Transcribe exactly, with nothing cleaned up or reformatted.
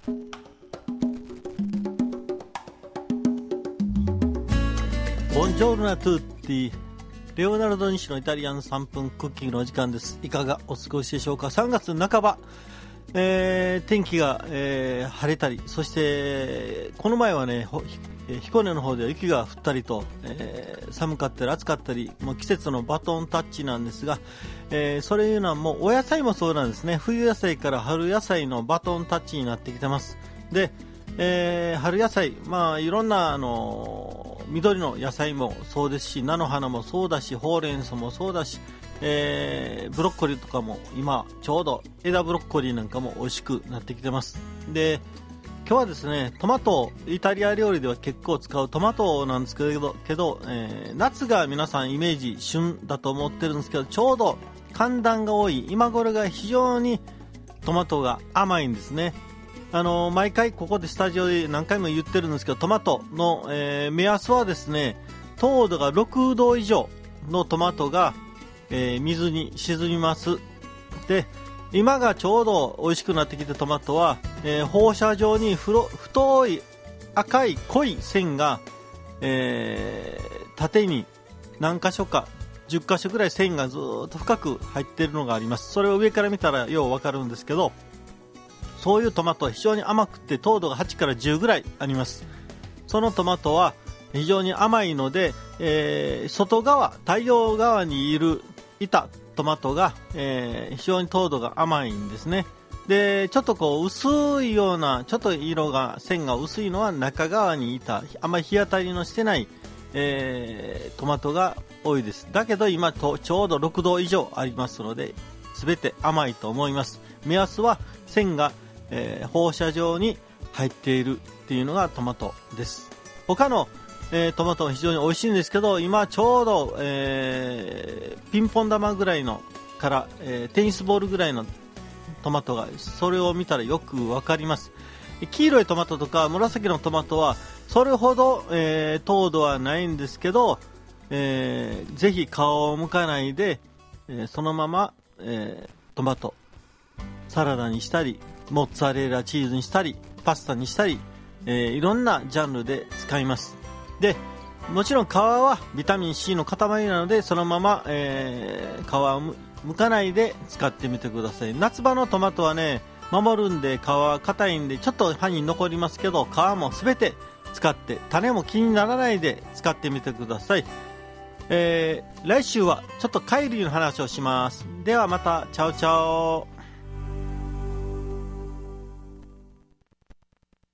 ボンジョルナトゥーティレオナルド西のイタリアンさんぷんクッキングのお時間です。いかがお過ごしでしょうか。さんがつなかば、えー、天気が、えー、晴れたり、そしてこの前はね、彦根の方では雪が降ったりと、えー、寒かったり暑かったり、もう季節のバトンタッチなんですが、えー、それいうのはもうお野菜もそうなんですね。冬野菜から春野菜のバトンタッチになってきてます。で、えー、春野菜、まあいろんなあのー緑の野菜もそうですし、菜の花もそうだし、ほうれん草もそうだし、えー、ブロッコリーとかも今ちょうど枝ブロッコリーなんかも美味しくなってきてます。で、今日はですね、トマト、イタリア料理では結構使うトマトなんですけど、けどえー、夏が皆さんイメージ旬だと思ってるんですけど、ちょうど寒暖が多い今頃が非常にトマトが甘いんですね。あの毎回ここでスタジオで何回も言ってるんですけど、トマトの、えー、目安はですね、糖度がろくど以上のトマトが、えー、水に沈みます。で、今がちょうど美味しくなってきてトマトは、えー、放射状にふろ太い赤い濃い線が、えー、縦に何箇所かじゅっ箇所ぐらい線がずっと深く入っているのがあります。それを上から見たらようわかるんですけど、そういうトマトは非常に甘くて糖度がはちからじゅうぐらいあります。そのトマトは非常に甘いので、えー、外側太陽側にいるいたトマトが、えー、非常に糖度が甘いんですね。で、ちょっとこう薄いような、ちょっと色が線が薄いのは中側にいたあまり日当たりのしてない、えー、トマトが多いです。だけど今とちょうどろくど以上ありますので、全て甘いと思います。目安は線がえー、放射状に入っているっていうのがトマトです。他の、えー、トマトも非常に美味しいんですけど、今ちょうど、えー、ピンポン玉ぐらいのから、えー、テニスボールぐらいのトマトが、それを見たらよくわかります。黄色いトマトとか紫のトマトはそれほど、えー、糖度はないんですけど、えー、ぜひ皮を剥かないで、えー、そのまま、えー、トマトサラダにしたり、モッツァレラチーズにしたり、パスタにしたり、えー、いろんなジャンルで使います。で、もちろん皮はビタミン C の塊なので、そのまま、えー、皮を剥かないで使ってみてください。夏場のトマトはね、守るんで皮は硬いんでちょっと歯に残りますけど、皮もすべて使って、種も気にならないで使ってみてください。えー、来週はちょっと貝類の話をします。ではまた、チャオチャオ。